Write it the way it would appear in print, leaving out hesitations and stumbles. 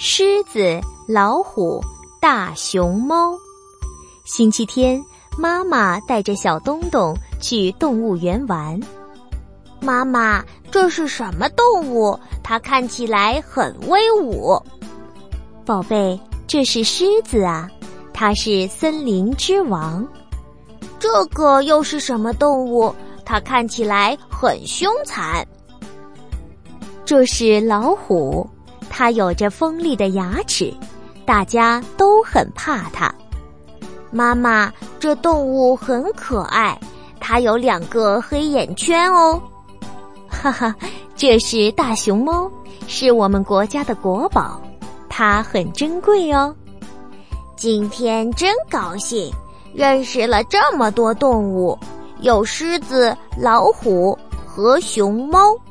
狮子、老虎、大熊猫。星期天，妈妈带着小东东去动物园玩。 妈妈，这是什么动物？它看起来很威武。 宝贝，这是狮子啊，它是森林之王。 这个又是什么动物？它看起来很凶残。 这是老虎，它有着锋利的牙齿，大家都很怕它。 妈妈，这动物很可爱，它有2个黑眼圈哦。 哈哈，这是大熊猫，是我们国家的国宝，它很珍贵哦。 今天真高兴，认识了这么多动物，有狮子、老虎和熊猫。